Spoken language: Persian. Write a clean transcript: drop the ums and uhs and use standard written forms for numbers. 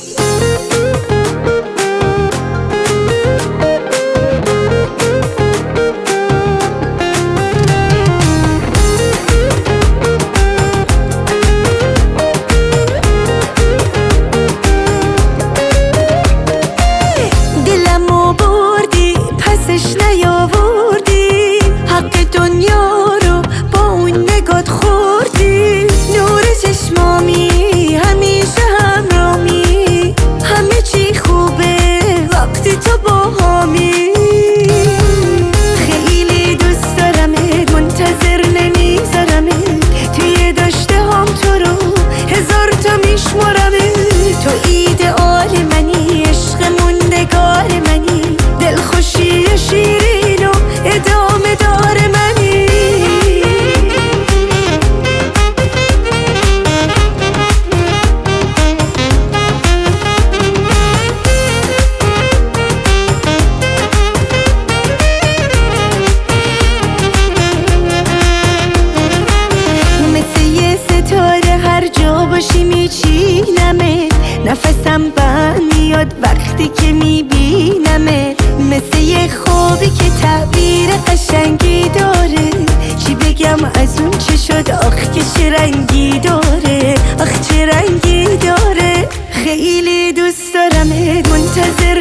دلمو بردی پسش نیاوردی، حق دنیا رو با اون نگات خوردی. نور چشمامی همیشه همرامی، همه چی خوبه وقتی تو با همی. خیلی دوست دارمت، منتظر نمیذارمت، توی داشته هم تو رو هزار تا میشمارمت. تو ایدئال منی، عشق موندگار منی، دلخوشی شیرین و ادامه دار منی. مثل یه ستاره هر جا باشی میچینمت، نفسم بند میاد وقتی که میبینمت. مثل یه خوابی که تعبیر قشنگی داره، چی بگم از اون چه شد آخ که چه رنگی داره، آخ چه رنگی داره. خیلی دوست دارمت، منتظر